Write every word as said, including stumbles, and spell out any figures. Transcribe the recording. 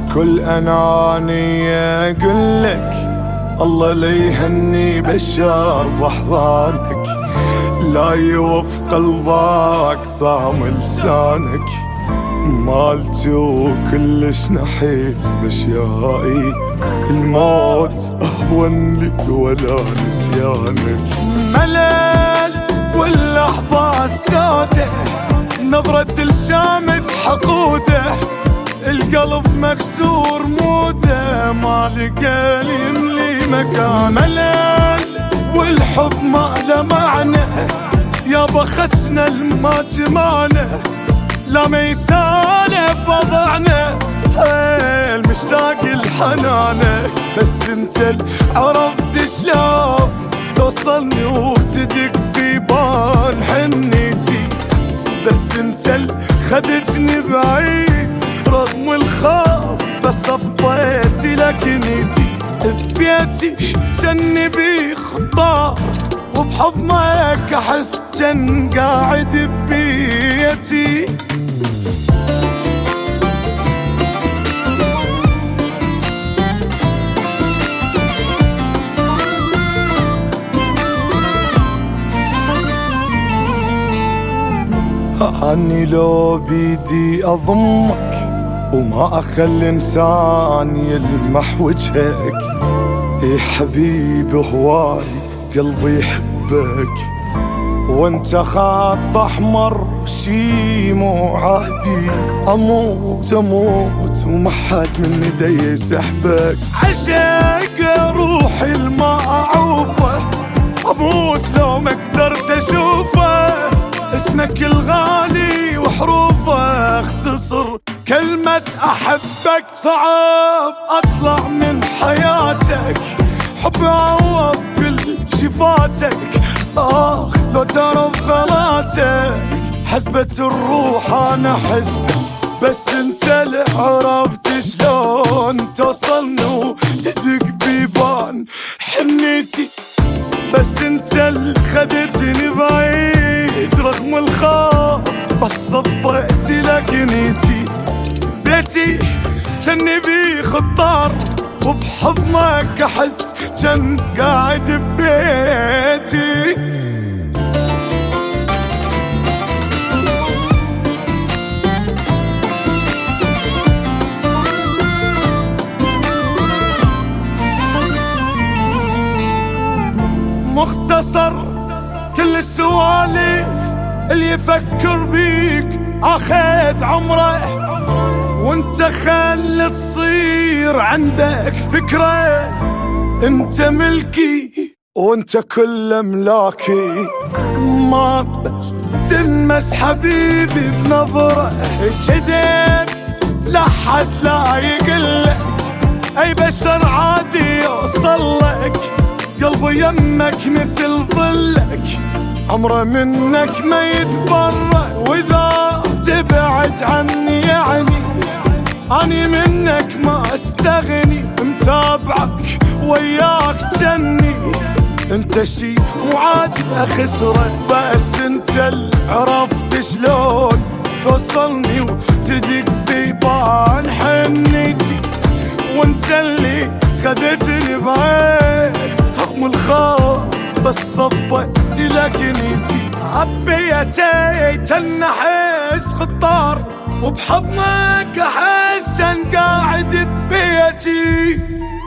بكل أنانية أقولك الله لا يهني بشر بأحضانك، لا يوفق قلبك طعم لسانك. مالتو كلش نحس باشيائي، الموت اهون لي ولا نسيانك. ملل واللحظات ساده، نظرة الشامت حقوده، القلب مكسور موده، ما لقى لي يملي مكان. ملل والحب ما له معنى، يا بختنا الما جمانه، لا ما يسالف وضعنا، المشتاق لحنانك. بس انت اللي عرفت شلون توصلني وتدق بيبان حنيتي، بس انت اللي خدتني بعيد رغم الخوف، بس صفيت لك نيتي ببيتي جني بي خطار، وبحضنك احس جن قاعد ببيتي. عني لو بيدي أضمك وما أخلي إنسان يلمح وجهك، يا حبيبي هواي قلبي يحبك، وانت خط أحمر شي مو عادي، أموت أموت وما حد من يدي يسحبك. عشق روحي الما أعوفه، أموت لو ما قدرت أشوفه، اسمك الغالي وحروفه اختصر كلمة أحبك. صعب أطلع من حياتك، حب أعوض كل شفاتك، آخ لو تعرف غلاتك، حسبة الروح أنا حسبك، بس انت اللي عرفت شلون توصلني وتدق بيبان حنيتي، بس انت اللي خدتني بعيد رغم الخوف، بس صفيت لك نيتي. بيتي جني بي خطار، وبحضنك احس جن قاعد ببيتي. مختصر كل السوالف اللي يفكر بيك اخذ عمره، وانت خل تصير عندك فكرة انت ملكي وانت كل ملاكي. ما اقبل تلمس حبيبي بنظرة كذب، لا حد لا يقلك اي بشر عادي يوصلك، قلبي يمك مثل ظلك، عمره منك ما يتبرأ، واذا تبعد عني يعني اني منك ما استغني، متابعك وياك جني، انت شي مو عادي اخسره، بس انت اللي عرفت شلون توصلني وتدق بيبان حنيتي، وانت اللي خذتني بعيد رغم الخوف، بس صفيت لك نيتي. عبيتي جن احس خطار، وبحضنك احس جن قاعد ببيتي.